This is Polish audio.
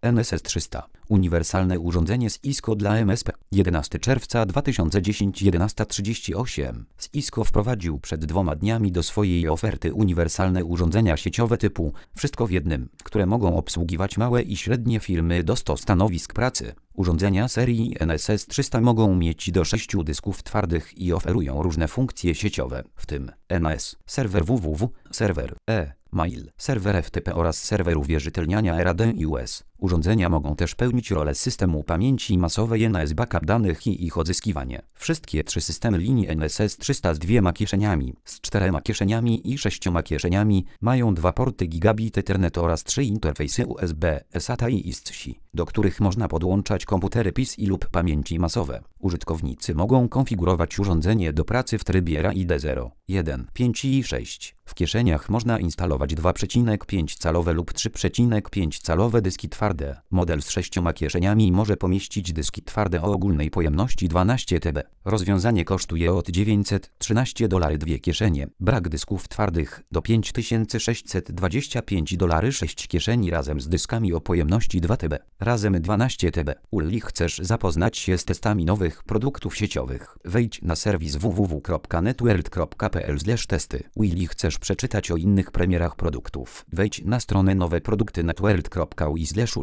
NSS 300. Uniwersalne urządzenie Cisco dla MSP. 11 czerwca 2010 11:38. Cisco wprowadził przed 2 dniami do swojej oferty uniwersalne urządzenia sieciowe typu wszystko w jednym, które mogą obsługiwać małe i średnie firmy do 100 stanowisk pracy. Urządzenia serii NSS 300 mogą mieć do 6 dysków twardych i oferują różne funkcje sieciowe, w tym NAS, serwer www, serwer e-mail, serwer FTP oraz serwer uwierzytelniania RADIUS. Urządzenia mogą też pełnić rolę systemu pamięci masowej NAS, backup danych i ich odzyskiwanie. Wszystkie 3 systemy linii NSS 300 z 2 kieszeniami, z 4 kieszeniami i 6 kieszeniami mają 2 porty gigabit Ethernet oraz 3 interfejsy USB, SATA i ISC, do których można podłączać komputery PCI lub pamięci masowe. Użytkownicy mogą konfigurować urządzenie do pracy w trybie RAID 0, 1, 5 i 6. W kieszeniach można instalować 2,5-calowe lub 3,5-calowe dyski twarde. Model z 6 kieszeniami może pomieścić dyski twarde o ogólnej pojemności 12 TB. Rozwiązanie kosztuje od $913 2 kieszenie. Brak dysków twardych do $5625 6 kieszeni razem z dyskami o pojemności 2 TB. Razem 12 TB. Uli, chcesz zapoznać się z testami nowych produktów sieciowych? Wejdź na serwis www.networld.pl/testy. Willi, chcesz przeczytać o innych premierach produktów? Wejdź na stronę nowe produkty networld.ui/.